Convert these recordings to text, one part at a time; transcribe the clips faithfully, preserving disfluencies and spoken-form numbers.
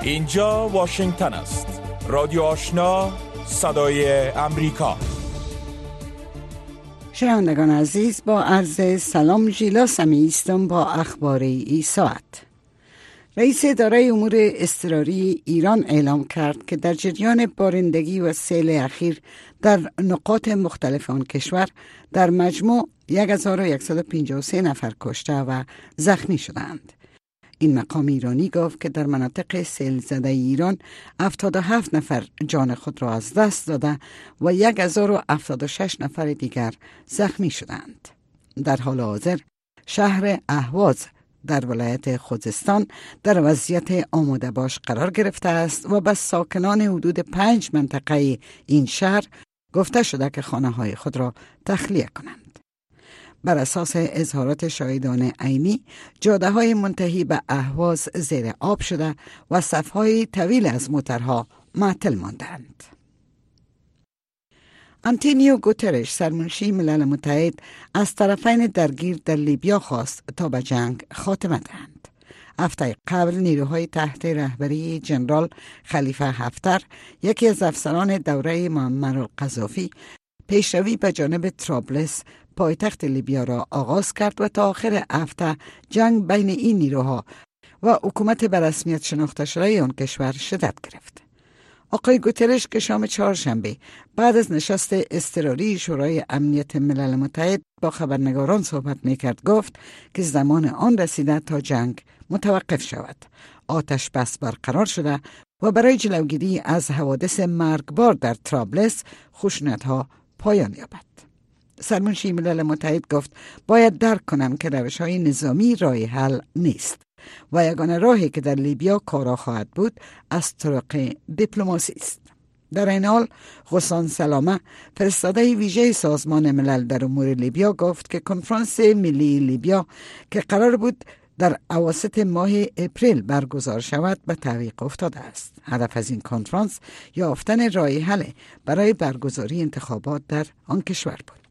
اینجا واشنگتن است. رادیو آشنا، صدای امریکا. شنوندگان عزیز، با عرض سلام ژیلا سمی هستم با اخبار این ساعت. رئیس اداره امور اضطراری ایران اعلام کرد که در جریان بارندگی و سیل اخیر در نقاط مختلف آن کشور در مجموع هزار و صد و پنجاه و سه نفر کشته و زخمی شدند. این مقام ایرانی گفت که در مناطق سیل زده ایران هفتاد و هفت نفر جان خود را از دست داده و هزار و هفتاد و شش نفر دیگر زخمی شدند. در حال حاضر شهر اهواز در ولایت خوزستان در وضعیت آماده باش قرار گرفته است و به ساکنان حدود پنج منطقه این شهر گفته شده که خانه های خود را تخلیه کنند. بر اساس اظهارات شاهدان عینی، جاده های منتهی به اهواز زیر آب شده و صف‌های طویل از موترها معطل ماندند. آنتونیو گوترش، سرمنشی ملل متحد، از طرفین درگیر در لیبیا خواست تا به جنگ خاتمه دهند. هفته قبل نیروهای تحت رهبری جنرال خلیفه حفتر، یکی از افسران دوره معمر القذافی، پیشروی به جانب طرابلس پایتخت لیبیا را آغاز کرد و تا آخر هفته جنگ بین این نیروها و حکومت به رسمیت شناخته شده آن کشور شدت گرفت. آقای گوترش که شام چهارشنبه بعد از نشست اضطراری شورای امنیت ملل متحد با خبرنگاران صحبت میکرد، گفت که زمان آن رسیده تا جنگ متوقف شود، آتش بس برقرار شده و برای جلوگیری از حوادث مرگبار در طرابلس خشونت‌ها پایان یابد. سرمنشی ملل متحد گفت باید درک کنم که روش‌های نظامی راه حل نیست و یگانه راهی که در لیبیا کارا خواهد بود از طریق دیپلماسی است. در این حال غسان سلامه، فرستاده ویژه سازمان ملل در امور لیبیا، گفت که کنفرانس ملی لیبیا که قرار بود در اواسط ماه اپریل برگزار شود به تعویق افتاده است. هدف از این کنفرانس یافتن راه حل برای برگزاری انتخابات در آن کشور بود.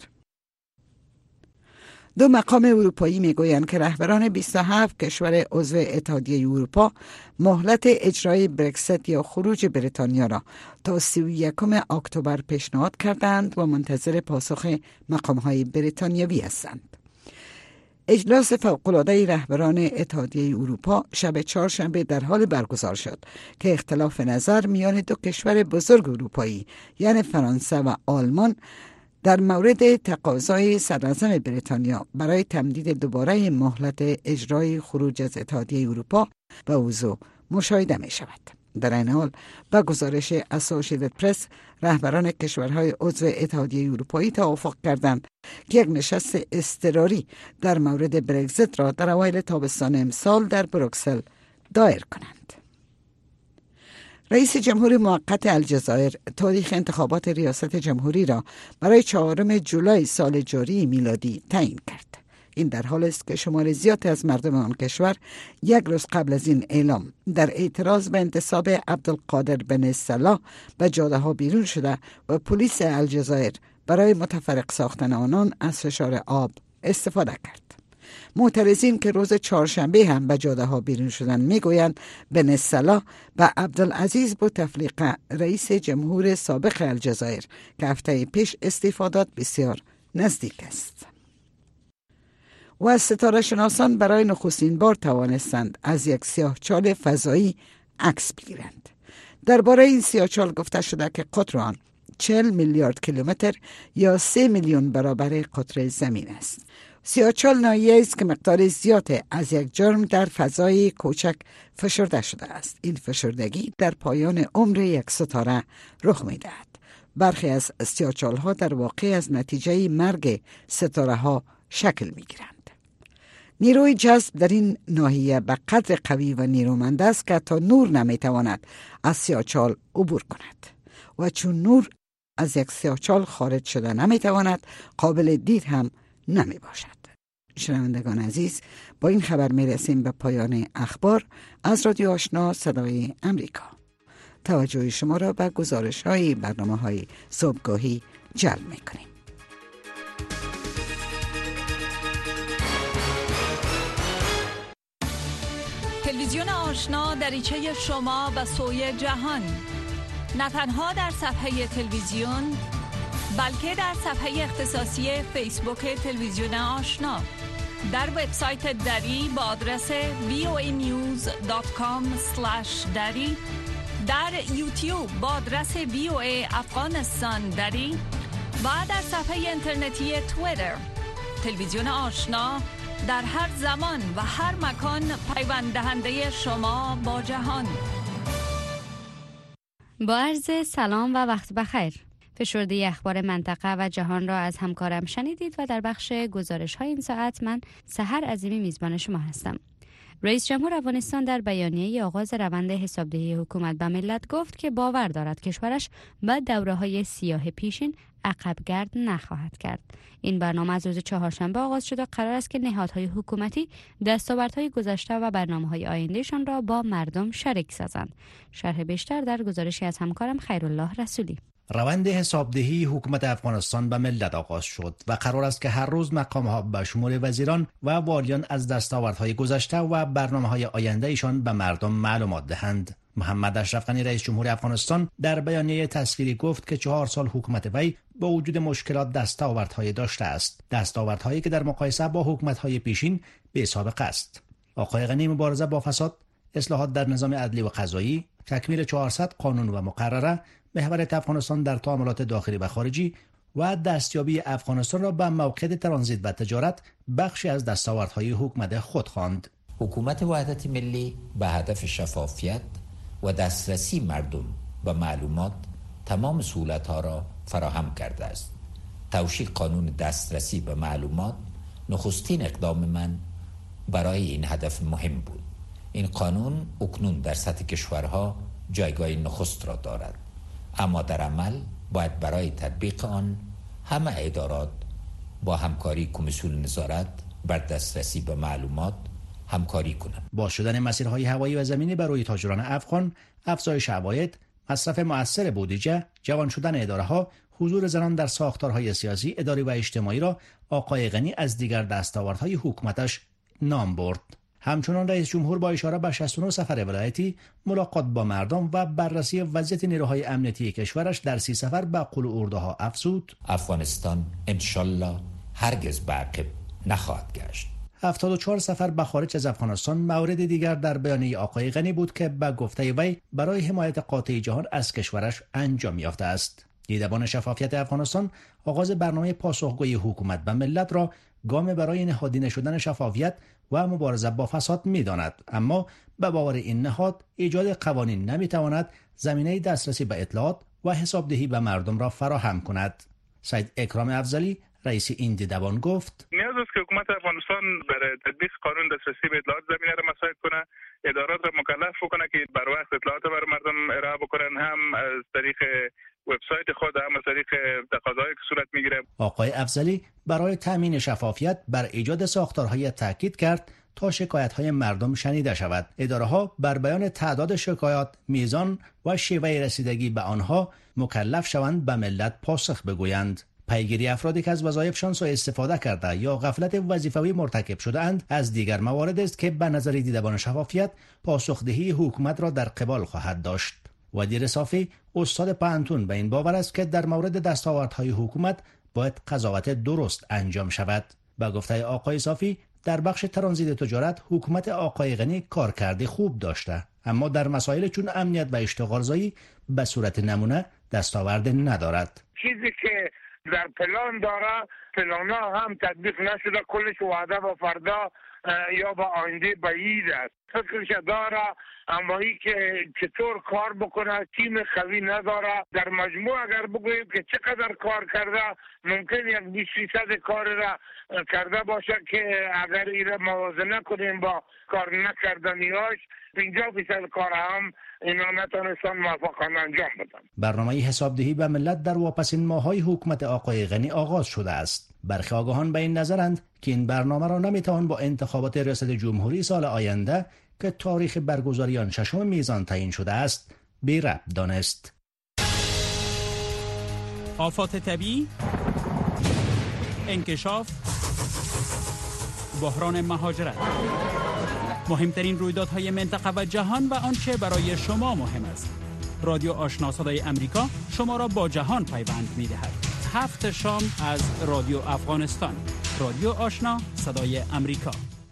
دو مقام اروپایی میگویند که رهبران بیست و هفت کشور عضو اتحادیه اروپا مهلت اجرای برکزیت یا خروج بریتانیا را تا سی و یکم اکتبر پیشنهاد کردند و منتظر پاسخ مقام‌های بریتانیایی هستند. اجلاس فوق‌العاده رهبران اتحادیه اروپا شب چهارشنبه در حال برگزار شد که اختلاف نظر میان دو کشور بزرگ اروپایی یعنی فرانسه و آلمان در مورد تقاضای صدراعظم بریتانیا برای تمدید دوباره مهلت اجرای خروج از اتحادیه اروپا به وضوح مشاهده می شود. در این حال با گزارش اسوسییتد پرس، رهبران کشورهای عضو اتحادیه اروپایی توافق کردند که یک نشست اضطراری در مورد برگزیت را در اوایل تابستان امسال در بروکسل دایر کنند. رئیس جمهور موقت الجزایر تاریخ انتخابات ریاست جمهوری را برای چهارم جولای سال جاری میلادی تعیین کرد. این در حالی است که شمار زیادی از مردم آن کشور یک روز قبل از این اعلام در اعتراض به انتصاب عبدالقادر بن سلا به جاده ها بیرون شده و پلیس الجزایر برای متفرق ساختن آنان از فشار آب استفاده کرد. معترضین که روز چهارشنبه هم به جاده ها بیرون شدن میگویند بن سلا به عبدالعزیز بوتفلیقه رئیس جمهور سابق الجزایر که هفته پیش استعفا داد بسیار نزدیک است. و ستاره شناسان برای نخستین بار توانستند از یک سیاهچال فضایی عکس بگیرند. درباره این سیاهچال گفته شده که قطر آن چهل میلیارد کیلومتر یا سه میلیون برابر قطر زمین است. سیاهچال ناحیه‌ای است که مقدار زیاد از یک جرم در فضای کوچک فشرده شده است. این فشردگی در پایان عمر یک ستاره رخ می‌دهد. برخی از سیاهچال‌ها در واقع از نتیجه مرگ ستاره‌ها شکل می‌گیرند. نیروی جذب در این ناحیه به قدر قوی و نیرومند است که تا نور نمی‌تواند از سیاهچال عبور کند و چون نور از یک سیاهچال خارج شده نمی‌تواند، قابل دید هم نمی باشد. شنوندگان عزیز، با این خبر می رسیم به پایان اخبار از رادیو آشنا صدای امریکا. توجه شما را به گزارش های برنامه های صبحگاهی جلب می کنیم. تلویزیون آشنا دریچه شما به سوی جهان، نه تنها در صفحه تلویزیون بلکه در صفحه اختصاصی فیسبوک تلویزیون آشنا، در وبسایت دری با آدرس وی او ای نیوز دات کام اسلش دری، در یوتیوب با آدرس وی او ای افغانستان دری و در صفحه اینترنتی توییتر. تلویزیون آشنا در هر زمان و هر مکان پیوند دهنده شما با جهان. با عرض سلام و وقت بخیر. فشرده اخبار منطقه و جهان را از همکارم شنیدید و در بخش گزارش های این ساعت من سحر عظیمی میزبان شما هستم. رئیس جمهور افغانستان در بیانیه آغاز روند حسابدهی حکومت به ملت گفت که باور دارد کشورش به دوره‌های سیاه پیشین عقبگرد نخواهد کرد. این برنامه از روز چهارشنبه آغاز شده و قرار است که نهادهای حکومتی دستاوردهای گذشته و برنامه‌های آیندهشان را با مردم شریک سازند. شرح بیشتر در گزارشی از همکارم خیرالله رسولی. روند حسابدهی حکومت افغانستان به ملت آغاز شد و قرار است که هر روز مقام‌ها به شمول وزیران و والیان از دستاوردهای گذشته و برنامه‌های آیندهشان به مردم معلومات دهند. محمد اشرف غنی رئیس جمهور افغانستان در بیانیه تصویری گفت که چهار سال حکومت وی با وجود مشکلات دستاوردهای داشته است، دستاوردهایی که در مقایسه با حکومت‌های پیشین بی‌سابقه است. آقای غنی مبارزه با فساد، اصلاحات در نظام عدلی و قضایی، تکمیل چهارصد قانون و مقرره، محوریت افغانستان در تعاملات داخلی و خارجی و دستیابی افغانستان را به موقعیت ترانزیت و تجارت بخشی از دستاوردهای حکومت خود خواند. حکومت وحدت ملی به هدف شفافیت و دسترسی مردم به معلومات تمام سهولت‌ها را فراهم کرده است. توشیح قانون دسترسی به معلومات نخستین اقدام من برای این هدف مهم بود. این قانون اکنون در سطح کشورها جایگاه نخست را دارد، اما در عمل باید برای تطبیق آن همه ادارات با همکاری کمیسیون نظارت بر دسترسی به معلومات همکاری کنند. با شدن مسیرهای هوایی و زمینی برای تاجران افغان، افزایش عواید، مصرف مؤثر بودجه، جوان شدن اداره‌ها، حضور زنان در ساختارهای سیاسی، اداری و اجتماعی را آقای غنی از دیگر دستاوردهای حکومتش نام برد. همچنان رئیس جمهور با اشاره به شصت و نه سفر ولایتی، ملاقات با مردم و بررسی وضعیت نیروهای امنیتی کشورش در سی سفر به قل اردوها افزود: افغانستان انشالله هرگز به عقب نخواهد گشت. هفتاد و چهار سفر به خارج از افغانستان مورد دیگر در بیانیه آقای غنی بود که به گفته وی برای حمایت قاطع جهان از کشورش انجام یافته است. دیدبان شفافیت افغانستان آغاز برنامه پاسخگویی حکومت به ملت را گام برای نهادینه شدن شفافیت و مبارزه با فساد می‌داند، اما به باور این نهاد ایجاد قوانین نمی‌تواند زمینه دسترسی به اطلاعات و حسابدهی به مردم را فراهم کند. سید اکرام افضلی رئیس این دیدبان گفت: نیاز است که حکومت افغانستان برای تطبیق قانون دسترسی به اطلاعات زمینه را مساعد کنه، ادارات را مکلف بکنه که بر وقت اطلاعات برای مردم ارائه بکنن، هم از طریق وبسایت خود هم از طریق تقاضاهایی که صورت میگیره. آقای افضلی برای تامین شفافیت بر ایجاد ساختارهای تاکید کرد تا شکایت‌های مردم شنیده شود. اداره‌ها بر بیان تعداد شکایات، میزان و شیوه رسیدگی به آنها مکلف شوند به ملت پاسخ بگویند. پیگیری افرادی که از وظایفشان سوء استفاده کرده یا غفلت وظیفوی مرتکب شده‌اند از دیگر موارد است که به نظر دیدبان شفافیت پاسخدهی حکومت را در قبال خواهد داشت. ودیر صافی استاد پانتون به این باور است که در مورد دستاوردهای حکومت باید قضاوت درست انجام شود. با گفته آقای صافی در بخش ترانزیت تجارت حکومت آقای غنی کارکرد خوب داشته، اما در مسائل چون امنیت و اشتغالزایی به صورت نمونه دستاورد ندارد. چیزی که در پلان داره پلانا هم تطبیق نشده، کلش وعده با فردا یا با آینده بعید است. فکرش داره اما ای که چطور کار بکنه تیم قوی نداره. در مجموع اگر بگوییم که چقدر کار کرده، ممکن یک بیست فیصد کار را کرده باشه که اگر ایره موازنه کنیم با کار نکردنیاش پنجاه فیصد کار هم اینا نتونستن موفقانه انجام بدن. برنامه حسابدهی به ملت در واپسین ماهای حکومت آقای غنی آغاز شده است. برخی آگاهان به این نظرند که این برنامه را نمیتوان با انتخابات ریاست جمهوری سال آینده که تاریخ برگزاری آن ششم میزان تعیین شده است بی ربط دانست. آفات طبیعی، انکشاف، بحران مهاجرت. مهمترین رویدادهای منطقه و جهان و آنچه برای شما مهم است. رادیو آشنا صدای امریکا شما را با جهان پیوند می‌دهد. هفت شام از رادیو افغانستان. رادیو آشنا صدای امریکا.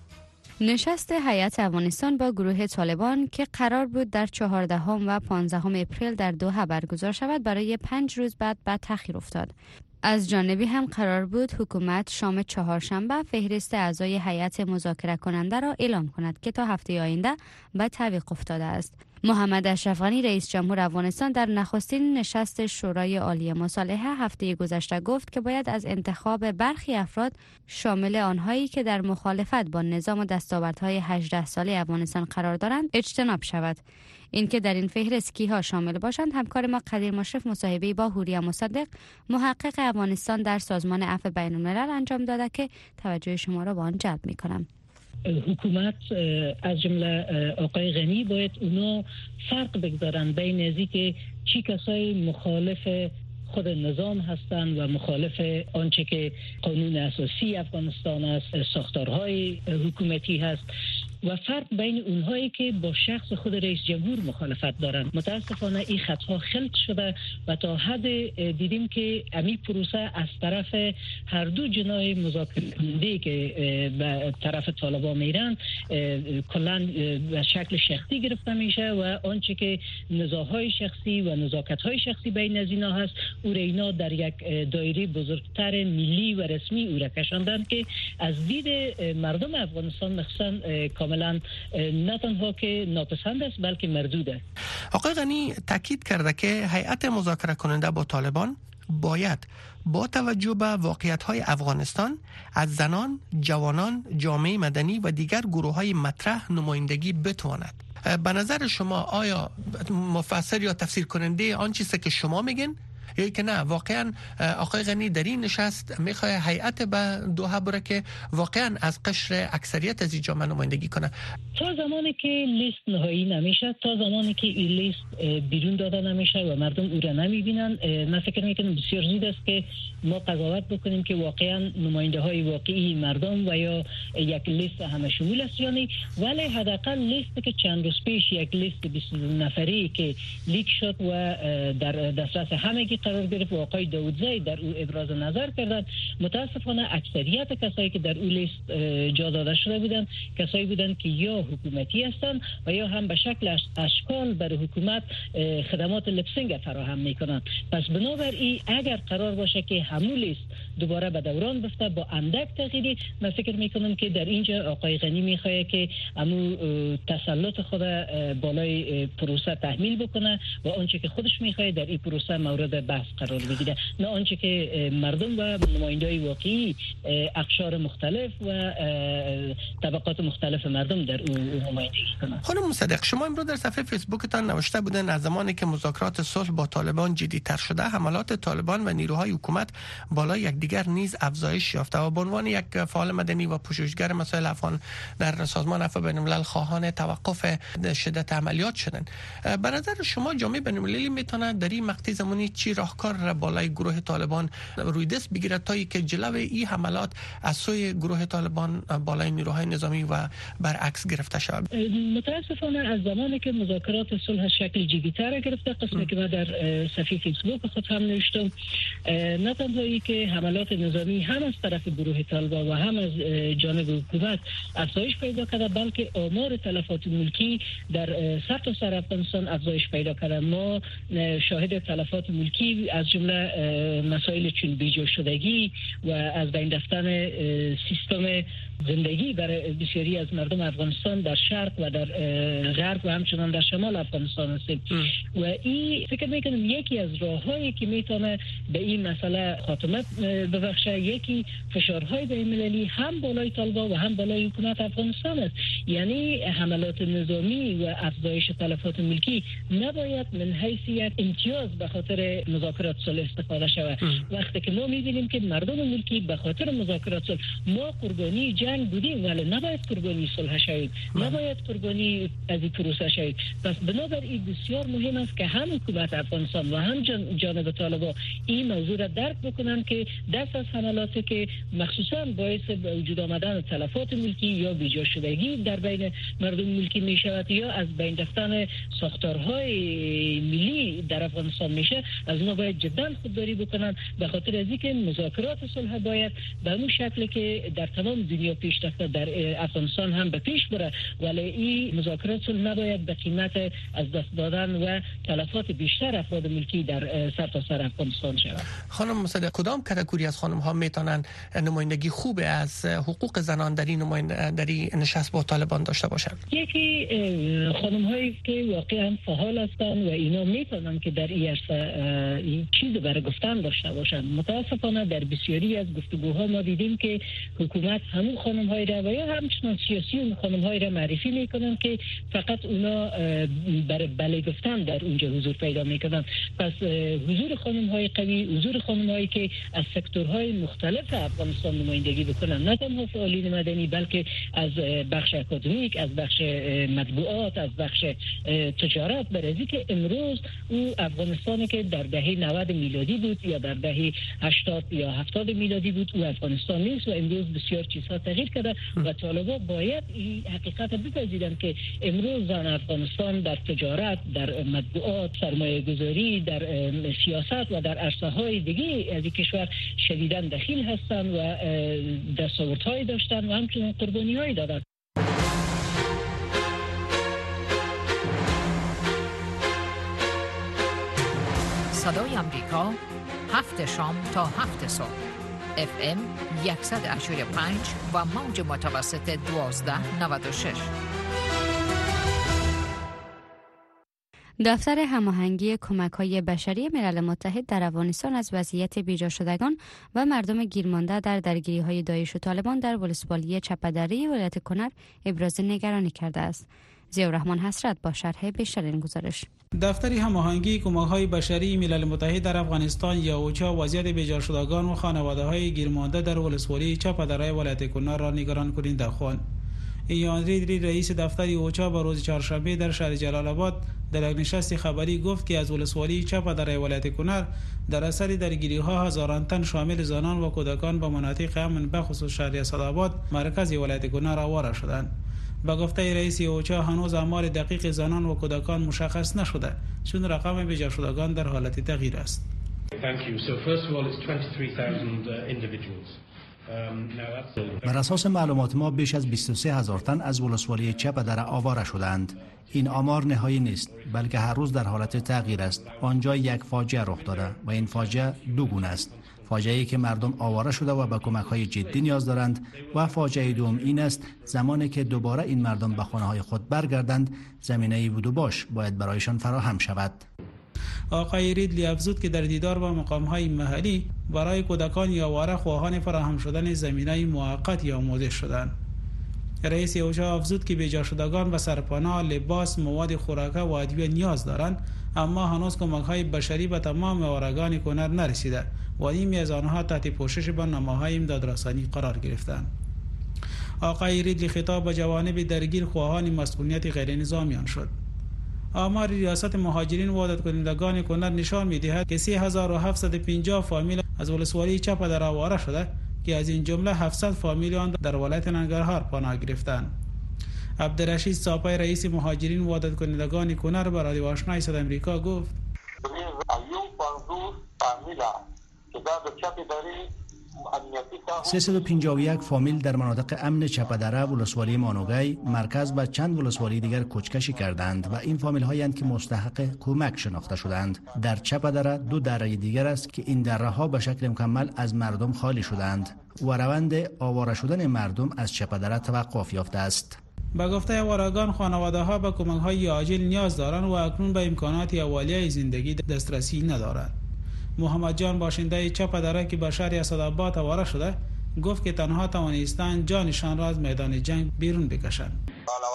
نشست هیئت افغانستان با گروه طالبان که قرار بود در چهاردهم و پانزدهم اپریل در دوحه برگزار شود برای پنج روز بعد به تأخیر افتاد. از جانبی هم قرار بود حکومت شام چهارشنبه فهرست اعضای هیئت مذاکره کننده را اعلام کند که تا هفته آینده به تعویق افتاده است. محمد اشرف غنی رئیس جمهور افغانستان در نخستین نشست شورای عالی مصالحه هفته گذشته گفت که باید از انتخاب برخی افراد شامل آنهایی که در مخالفت با نظام و دستاوردهای هجده ساله افغانستان قرار دارند اجتناب شود. اینکه در این فهرست کیها شامل باشند همکار ما قدیر مشرف مصاحبه با هوریا مصدق محقق افغانستان در سازمان عفو بین الملل انجام داده که توجه شما را به آن جلب می‌کنم. حکومت از جمله آقای غنی باید اونا فرق بگذارن بین ازی که چی کسای مخالف خود نظام هستند و مخالف آنچه که قانون اساسی افغانستان است، ساختارهای حکومتی هست و فرق بین اونهایی که با شخص خود رئیس جمهور مخالفت دارند. متاسفانه این خطها خلق شده و تا حد دیدیم که امی پروسه از طرف هر دو جناح مذاکره کننده که به طرف طالبان میرن کلا به شکل شخصی گرفته میشه و آنچه که نزاعهای شخصی و نزاکت‌های شخصی بین از اینا هست او را اینا در یک دایره بزرگتر ملی و رسمی او را کشاندن که از دید مردم افغانستان مخصوصا کاملا نه تنها که ناپسند است بلکه مردود است. آقای غنی تاکید کرده که هیئت مذاکره کننده با طالبان باید با توجه به واقعیت‌های افغانستان از زنان، جوانان، جامعه مدنی و دیگر گروه‌های مطرح نمایندگی بتواند. به نظر شما آیا مفسر یا تفسیر کننده آن چیزی که شما میگن یا که نه واقعا آقای غنی در این نشست میخواد هیئت به دوحه بره که واقعا از قشر اکثریت از جامعه نمایندگی کنه؟ تا زمانی که لیست نهایی نمیشه، تا زمانی که این لیست بیرون داده نمیشه و مردم او را نمیبینن، من فکر میکنم بسیار زود است که ما قضاوت بکنیم که واقعا نماینده های واقعی مردم و یا یک لیست همه شمول است یا نه. ولی حداقل لیستی که چند روز پیش یک لیست بیست و دو نفری که لیک شد و در دسترس همگی قرار گرفت و آقای داودزایی در او ابراز نظر کردند، متاسفانه اکثریت کسایی که در او لیست جا داده شده بودند کسایی بودند که یا حکومتی هستند و یا هم به شکل اشکال برای حکومت خدمات لپسینگ فراهم میکنند. پس بنابراین اگر قرار باشه که همون لیست دوباره به دوران بفته با اندک تغییری، من فکر میکنم که در اینجا آقای غنی میخواد که همون تسلط خود بالای پروسه تحمیل بکنه و آنچه که خودش میخواد در این پروسه مورد بحث قرار بگیره، نه آنچه که مردم و نماینده‌های واقعی اقشار مختلف و طبقات مختلف مردم در او نمایندگی کنند. خانم مصدق، شما امروز در صفحه فیسبوکتان نوشته بودن از زمانی که مذاکرات صلح با طالبان جدی‌تر شده، حملات طالبان و نیروهای حکومت بالای یکدیگر نیز افزایش یافته و به عنوان یک فعال مدنی و پژوهشگر مسائل افغان در سازمان عفو بین الملل خواهان توقف شدت عملیات شدند. به نظر شما جامعه بین المللی میتونه در این مقطع زمانی چی راهکار را بالای گروه طالبان روی دست بگیره تا اینکه جلوی این حملات از سوی گروه طالبان بالای نیروهای نظامی و برعکس گرفته شود؟ متاسفانه از زمانی که مذاکرات صلح شکل جدی‌تر گرفته، قسمی که من در صفحه فیسبوک خود هم نوشتم، نه تنهایی که حملات نظامی هم از طرف گروه طالبان و هم از جانب حکومت افزایش پیدا کرده، بلکه آمار تلفات ملکی در سر تا سر افغانستان افزایش پیدا کرده. ما شاهد تلفات ملکی از جمله مسائل چون بیجا شدگی و از بین رفتن سیستم زندگی برای بسیاری از مردم افغانستان در شرق و در غرب و همچنان در شمال افغانستان هستیم و این فکر میکنم یکی از راههایی که میتونه به این مسئله خاتمه ببخشه، یکی فشارهای بین المللی هم بالای طالبان و هم بالای حکومت افغانستان است. یعنی حملات نظامی و افزایش تلفات ملکی نباید من حیث یک امتیاز به خاطر مذاکرات صلح استفاده شود. وقتی که ما میبینیم که مردم ملکی به خاطر مذاکرات صلح ما قربانی جنگ بودیم ولی نباید قربانی صلح شوید، نباید قربانی از این پروسه شوید. پس بنابراین بسیار مهم است که هم حکومت افغانستان و هم جانب طالبان این موضوع را درک بکنن که دست از حملاتی که مخصوصا باعث به وجود آمدن تلفات ملکی یا بیجا شدگی در بین مردم ملکی می شود یا از بین رفتن ساختارهای ملی در افغانستان میشه، از اونا باید جدا خودداری بکنن، به خاطر از اینکه مذاکرات صلح باید به اون شکلی که در تمام دنیا پیش رفته در افغانستان هم به پیش بره، ولی این مذاکرات صلح نباید به قیمت از دست دادن و تلفات بیشتر افراد ملکی در سرتاسر افغانستان شود. خانم مصدق، کدام کاتگوری از خانم ها میتونن نمایندگی خوب از حقوق زنان در این نمایندگی نشست با طالبان داشته باشند؟ یکی خانم هایی که واقعا فعال هستند و اینا میتونن که در این عرصه چیز برای گفتن داشته باشند. متاسفانه در بسیاری از گفتگوها ما دیدیم که حکومت همون خانم های را و یا همچنان سیاسی خانم های را معرفی میکنن که فقط اونا برای بله گفتن در اونجا حضور پیدا میکنن. پس حضور خانم های قوی، حضور خانم هایی که از سکتورهای مختلف افغانستان نمایندگی بکنن، نه تنها فعالین مدنی بلکه از بخش اکادمیک، از بخش مطبوعات، از بخش تجارت، برای که امروز او افغانستانی که در دهه نود میلادی بود یا در دهه هشتاد یا هفتاد میلادی بود، او افغانستان نیست و امروز بسیار چیزها تغییر کرده و طالبان باید این حقیقت بپذیرند که امروز زن افغانستان در تجارت، در مطبوعات، سرمایه گذاری، در سیاست و در عرصه های دیگه از کشور شدیداً دخیل هستند و دستاوردهایی داشتند و همچنین قربانی هایی دادند. صدای امریکا، هفت شام تا هفت صبح، اف ام صد و هشتاد و پنج و موج متوسط دوازده نود و شش. دفتر هماهنگی کمک‌های بشری ملل متحد در افغانستان از وضعیت بیجا شدگان و مردم گیرمانده در درگیری‌های داعش و طالبان در ولسوالی چپدری ولایت کنر ابراز نگرانی کرده است. ضیاءالرحمن حسرت با شرح بیشتر این گزارش. دفتر هماهنگی کمک‌های بشری ملل متحد در افغانستان یا اوچا وضعیت بیجا شدگان و خانواده‌های گیرمانده در ولسوالی چپدری ولایت کنر را نگران کننده خواند. ایان ریدری رئیس دفتر اوچا با روز چهارشنبه در شهر جلال آباد در یک نشست خبری گفت که از ولسوالی چپدری ولایت کنر در اثر درگیری‌ها هزاران تن شامل زنان و کودکان به مناطق امن بخصوص شهر اسدآباد مرکز ولایت کنر آواره شدند. با گفته رئیس اوچا هنوز آمار دقیق زنان و کودکان مشخص نشده چون رقم بیجا شدگان در حالت تغییر است. بر اساس معلومات ما بیش از بیست و سه هزار تن از ولسوالی چپدر آواره شدند. این آمار نهایی نیست بلکه هر روز در حالت تغییر است. آنجا یک فاجعه رخ داده و این فاجعه دو گونه است. فاجعه‌ای که مردم آواره شده و به کمک‌های جدی نیاز دارند و فاجعه دوم این است زمانی که دوباره این مردم به خانه‌های خود برگردند زمینه بود و باش باید برایشان فراهم شود. آقای ریدلی افزود که در دیدار با مقام‌های محلی برای کودکان یا آواره خواهان فراهم شدن زمینه موقت یا آموزش شدند. رئیس اوچا افزود که بیجا شدگان به سرپناه، لباس، مواد خوراکه و ادویه نیاز دارند اما هنوز کمک‌های بشری به تمام آوارگان کنر نرسیده و نیمی از آنها تحت پوشش برنامه‌های امدادرسانی قرار گرفتند. آقای ریدلی خطاب به جوانب درگیر خواهان مسئولیت غیر نظامیان شد. آمار ریاست مهاجرین و عادت کنندگان کنر نشان می‌دهد که سه هزار و هفتصد و پنجاه فامیل از ولسوالی چپدر آواره شده که از این جمله هفتصد فامیل آن در ولایت ننگرهار پناه گرفتند. عبدالرشید صاپای رئیس مهاجرین و عادت کنندگان کنر به رادیو آشنای صدای امریکا گفت سیصد و پنجاه و یک فامیل در مناطق امن چپدره، ولسوالی مانوگی، مرکز و چند ولسوالی دیگر کوچکشی کردند و این فامیل هایند که مستحق کمک شناخته شدند. در چپدره دو دره دیگر است که این دره ها به شکل مکمل از مردم خالی شدند و روند آواره شدن مردم از چپدره توقف یافته است. با گفته آوارگان خانواده ها به کمک های عاجل نیاز دارند و اکنون به امکانات اولیه زندگی دسترسی ندارند. محمد جان باشنده چپدره که به شهر اسدآباد آواره شده گفت که تنها توانستند جانشان را از میدان جنگ بیرون بکشند.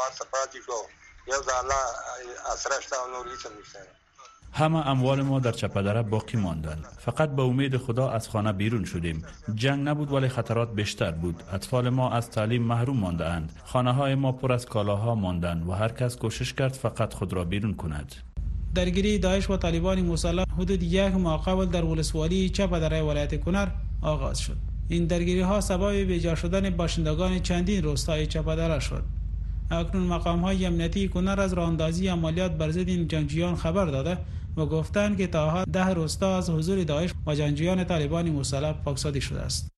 همه اموال ما در چپدره باقی ماندند. فقط به امید خدا از خانه بیرون شدیم. جنگ نبود ولی خطرات بیشتر بود. اطفال ما از تعلیم محروم مانده اند. خانه های ما پر از کالاها ماندند و هر کس کوشش کرد فقط خود را بیرون کند. درگیری داعش و طالبان مسلح حدود یک ماه قبل در ولسوالی چپدره ولایت کنر آغاز شد. این درگیری ها سبب بیجا شدن باشندگان چندین روستای چپدره شد. اکنون مقام های امنیتی کنر از راهاندازی عملیات بر ضد این جنگجویان خبر داده و گفتند که تا ده روستا از حضور داعش و جنگجویان طالبان مسلح پاکسازی شده است.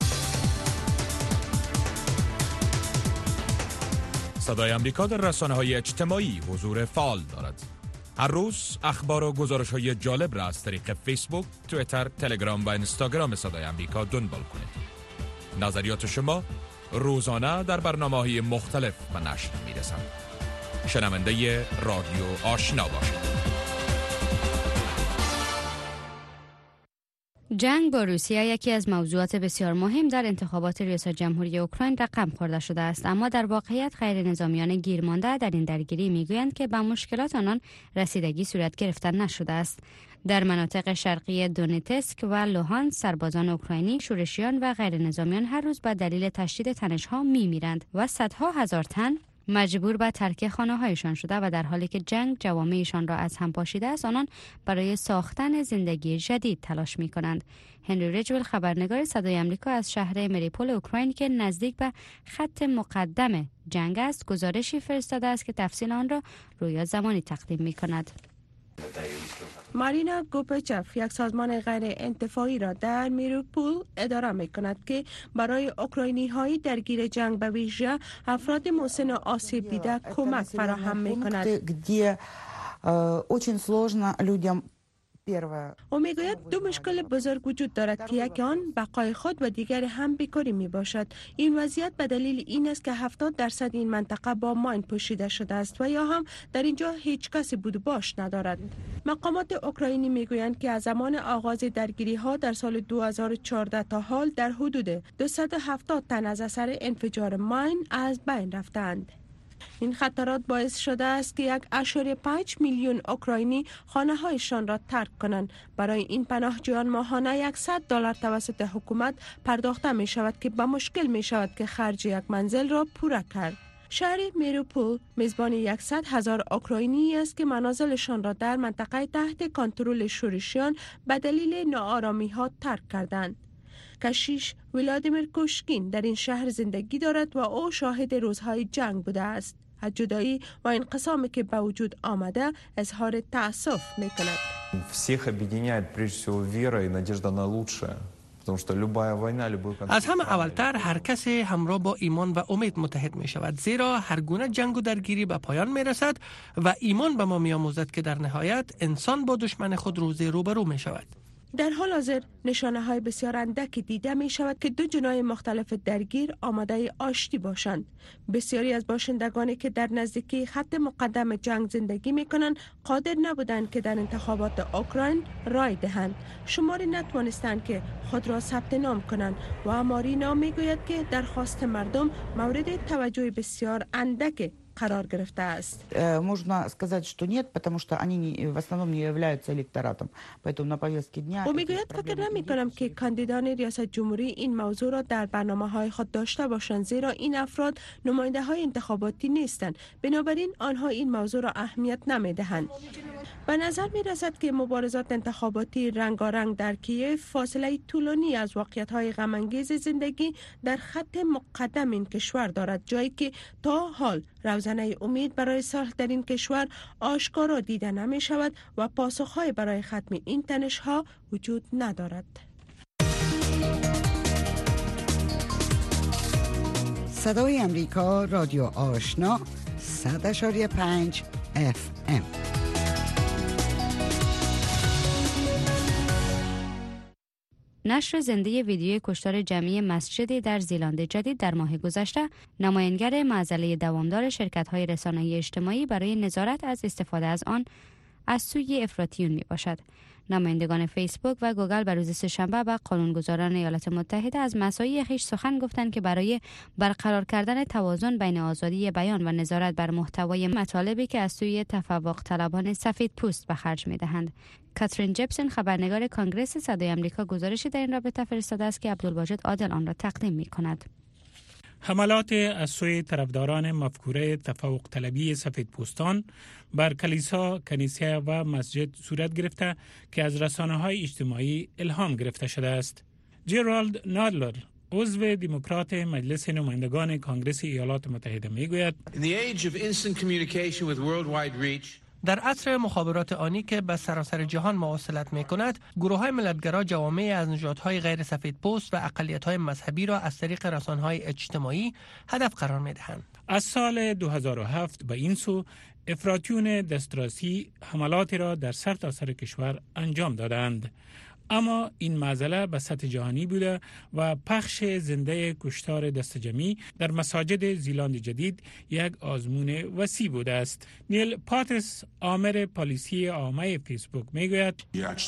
صدای آمریکا در رسانه‌های اجتماعی حضور فعال دارد. هر روز اخبار و گزارش‌های جالب را از طریق فیسبوک، توییتر، تلگرام و اینستاگرام صدای آمریکا دنبال کنید. نظریات شما روزانه در برنامه‌های مختلف و نشر می‌رسند. شنونده رادیو آشنا باشید. جنگ با روسیه یکی از موضوعات بسیار مهم در انتخابات ریاست جمهوری اوکراین رقم خورده شده است، اما در واقعیت غیر نظامیان گیرمانده در این درگیری میگویند که به مشکلات آنان رسیدگی صورت گرفته نشده است. در مناطق شرقی دونتسک و لوهان سربازان اوکراینی، شورشیان و غیر نظامیان هر روز به دلیل تشدید تنش‌ها میمیرند و صدها هزار تن مجبور به ترک خانه‌هایشان شده و در حالی که جنگ جوامعشان را از هم پاشیده است، آنان برای ساختن زندگی جدید تلاش می‌کنند. هنری رجول، خبرنگار صدای آمریکا از شهر مریپول اوکراین که نزدیک به خط مقدم جنگ است، گزارشی فرستاده است که تفصیل آن را رویا زمانی تقدیم می‌کند. مارینا گوپچف یک سازمان غیر انتفاعی را در میروپول اداره می کند که برای اوکراینی های درگیر جنگ به ویژه افراد مسن و آسیب دیده کمک فراهم می کند. او میگوید دو مشکل بزرگ وجود دارد که یکی آن بقای خود و دیگر هم بیکاری می باشد. این وضعیت به دلیل این است که هفتاد درصد این منطقه با ماین پوشیده شده است و یا هم در اینجا هیچ کسی بود و باش ندارد. مقامات اوکراینی میگویند که از زمان آغاز درگیری ها در سال دو هزار و چهارده تا حال در حدود دویست و هفتاد تن از اثر انفجار ماین از بین رفتند. این خطرات باعث شده است که یک اشاره پنج میلیون اوکراینی خانه هایشان را ترک کنند. برای این پناهجویان ماهانه صد دلار توسط حکومت پرداخته می شود که به مشکل می شود که خرج یک منزل را پورا کرد. شهر میروپول میزبان صد هزار اوکراینی است که منازلشان را در منطقه تحت کنترل شورشیان به دلیل ناآرامی ها ترک کردند. کشیش ولادیمیر کوشکین در این شهر زندگی دارد و او شاهد روزهای جنگ بوده است. از جدایی و انقسامی که به وجود آمده اظهار تأسف می کند. Всех объединяет прежде всего вера и надежда на лучшее. از همه اولتر هر کسی همراه با ایمان و امید متحد می شود، زیرا هر گونه جنگ و درگیری به پایان می رسد و ایمان به ما می آموزد که در نهایت انسان با دشمن خود روزی روبرو می شود. در حال حاضر نشانه های بسیار اندکی دیده می شود که دو جناح مختلف درگیر آماده آشتی باشند. بسیاری از باشندگانی که در نزدیکی خط مقدم جنگ زندگی می کنند قادر نبودند که در انتخابات اوکراین رای دهند. شماری نتوانستند که خود را ثبت نام کنند و مارینا می گوید که درخواست مردم مورد توجه بسیار اندک قرار گرفته است. Можно сказать, что нет, потому что они в основном не являются электоратом. Поэтому на повестке дня. او میگوید فکر نمی کنم که کاندیدان ریاست جمهوری این موضوع را در برنامه‌های خود داشته باشند، زیرا این افراد نماینده های انتخاباتی نیستند. بنابراین آنها این موضوع را اهمیت نمی دهند. به نظر می رسد که مبارزات انتخاباتی رنگارنگ در کیف فاصله طولانی از واقعیت‌های غم‌انگیز زندگی در خط مقدم این کشور دارد، جایی که تا حال روزنه امید برای صلح در این کشور آشکارا دیده نمی شود و پاسخ‌های برای ختم این تنش‌ها وجود ندارد. صدای امریکا، رادیو آشنا، صد و پنج اف ام. نشر زنده ویدیوی کشتار جمعی مسجدی در زیلند جدید در ماه گذشته نمایانگر معضله دوامدار شرکت‌های رسانه‌ای اجتماعی برای نظارت از استفاده از آن از سوی افراطیون می باشد. نمایندگان فیسبوک و گوگل بر روز سه‌شنبه به قانونگذاران ایالات متحده از مساعی خویش سخن گفتند که برای برقرار کردن توازن بین آزادی بیان و نظارت بر محتوای مطالبی که از سوی تفوق طلبان سفید پوست به خرج می‌دهند. کاترین جپسون، خبرنگار کانگرس صدای آمریکا، گزارشی در این رابطه فرستاده است که عبدالواجد عادل آن را تقدیم می‌کند. حملات از سوی طرفداران مفکوره تفوق طلبی سفید پوستان بر کلیسا، کنیسه و مسجد صورت گرفته که از رسانه‌های اجتماعی الهام گرفته شده است. جرالد نادلر عضو دموکرات مجلس نمایندگان کانگرس ایالات متحده میگوید در عصر مخابرات آنی که به سراسر جهان مواصلت می کند، گروه های ملتگرا جوامع از نژادهای غیر سفید پوست و اقلیت های مذهبی را از طریق رسانه‌های اجتماعی هدف قرار می دهند. از سال دو هزار و هفت به این سو افراطیون دسترسی حملاتی را در سرتاسر کشور انجام دادند. اما این معضله به سطح جهانی بوده و پخش زنده کشتار دستجمعی در مساجد زیلند جدید یک آزمون وسیع بوده است. نیل پاتس آمر پالیسی عامه فیسبوک میگوید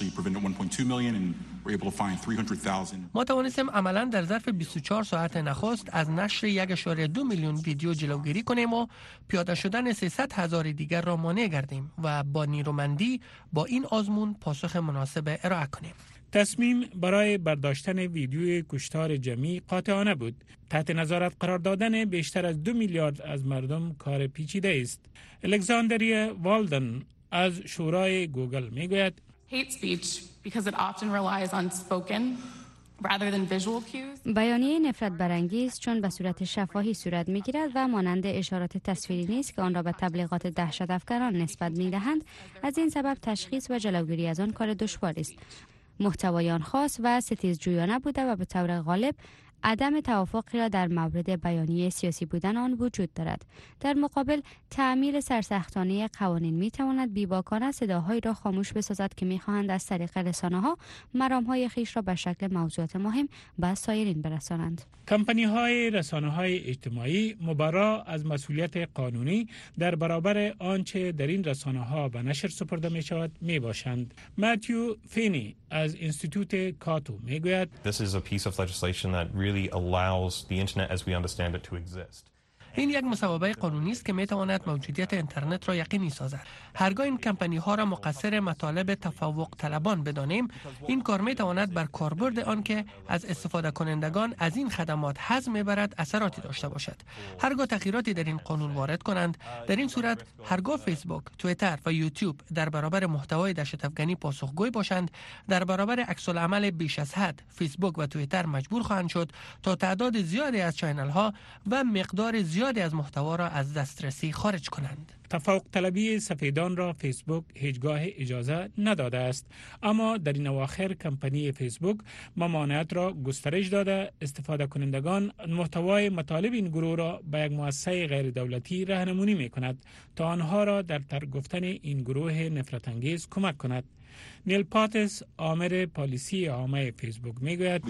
ما توانستیم عملا در ظرف بیست و چهار ساعت نخست از نشر یک اشاره دو میلیون ویدیو جلوگیری کنیم و پیاده شدن سیصد هزار دیگر را مانع گردیم و با نیرومندی با این آزمون پاسخ مناسب ارائه کنیم. تصمیم برای برداشتن ویدیوی کشتار جمعی قاطعانه بود. تحت نظارت قرار دادن بیشتر از دو میلیارد از مردم کار پیچیده است. الکساندریا والدن از شورای گوگل میگوید hate speech because it often relies on spoken rather than visual cues. بیانیه نفرت برانگیز چون به صورت شفاهی صورت میگیرد و مانند اشارات تصویری نیست که آن را به تبلیغات دهشت افکنان نسبت میدهند، از این سبب تشخیص و جلوگیری از آن کار دشواری است. محتوای آن خاص و ستیزجویانه بوده و به طور غالب عدم توافقی را در مورد بیانیه سیاسی بودن آن وجود دارد. در مقابل تعمیل سرسختانه قوانین می تواند بیباکانه صداهایی را خاموش بسازد که می خواهند از طریق رسانه‌ها مرام‌های خیش را به شکل موضوعات مهم به سایرین برسانند. کمپانی‌های رسانه‌های اجتماعی مبرا از مسئولیت قانونی در برابر آنچه در این رسانه‌ها به نشر سپرده می‌شود میباشند. ماتیو فینی از انستیتوت کاتو میگوید This is a piece of legislation that really allows the internet as we understand it to exist. این یک مسابقه قانونی است که می تواند موجودیت اینترنت را یقینی سازد. هرگاه این کمپانی ها را مقصر مطالب تفوق طلبان بدانیم، این کار می تواند بر کاربرد آن که از استفاده کنندگان از این خدمات حظ می برد اثراتی داشته باشد. هرگاه تغییراتی در این قانون وارد کنند، در این صورت هرگاه فیسبوک، توییتر و یوتیوب در برابر محتوای دهشت افکنی پاسخگوی باشند، در برابر عکس العمل بیش از حد فیسبوک و توییتر مجبور خواهند شد تا تعداد زیادی از چینل ها و مقدار زیادی از محتوا را از دسترسی خارج کنند. تفوق طلبی سفیدان را فیسبوک هیچگاه اجازه نداده است، اما در این اواخر کمپانی فیسبوک ممانعت را گسترش داده استفاده کنندگان محتوای مطالب این گروه را به یک مؤسسه غیر دولتی راهنمایی می کند تا آنها را در ترک گفتن این گروه نفرت انگیز کمک کند. نیل پاتس آمر پالیسی عامه فیسبوک میگوید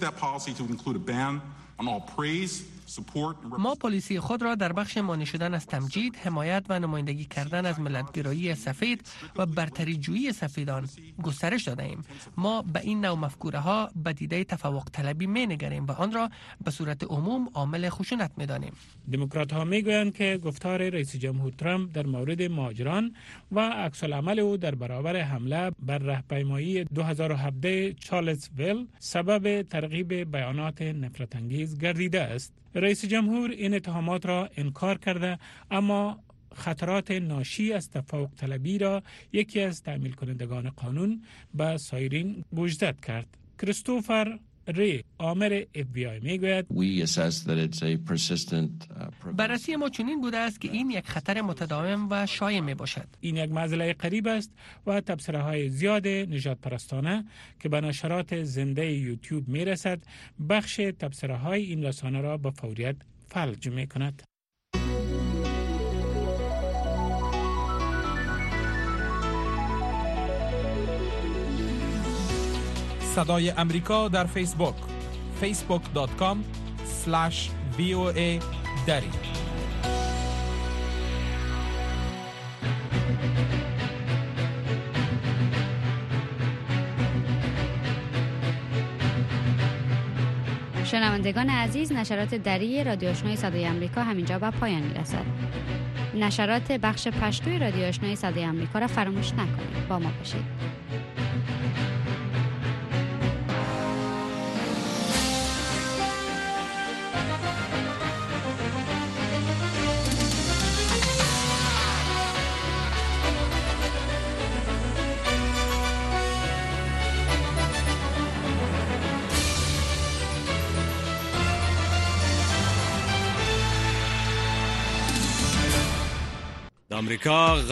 ما پالیسی خود را در بخش مانع شدن از تمجید، حمایت و نمایندگی کردن از ملت‌گرایی سفید و برتری جویی سفیدان گسترش داده ایم. ما به این نوع مفکوره ها به دیده تفوق طلبی می نگریم و آن را به صورت عموم عامل خشونت می دانیم. دموکرات ها می گویند که گفتار رئیس جمهور ترامپ در مورد مهاجران و عکس العمل او در برابر حمله بر راهپیمایی دو هزار و هفده چارلزویل سبب ترغیب بیانات نفرت انگیز گردیده است. رئیس جمهور این اتهامات را انکار کرده، اما خطرات ناشی از تفوق طلبی را یکی از تعمیل کنندگان قانون به سایرین گوشزد کرد. کریستوفر ری آمر اف بی آی میگوید بررسی ما چنین بوده است که این یک خطر متداوم و شایع می باشد. این یک معضله قریب است و تبصره های زیاد نژاد پرستانه که به نشرات زنده یوتیوب می رسد بخش تبصره های این رسانه را به فوریت فلج می کند. صدای امریکا در فیسبوک فیسبوک دات کام اسلش وی او ای دری. شنوندگان عزیز، نشرات دری رادیو آشنای صدای امریکا همینجا به پایان میرسد. نشرات بخش پشتوی رادیو آشنای صدای امریکا را فراموش نکنید. با ما باشید. آمریکا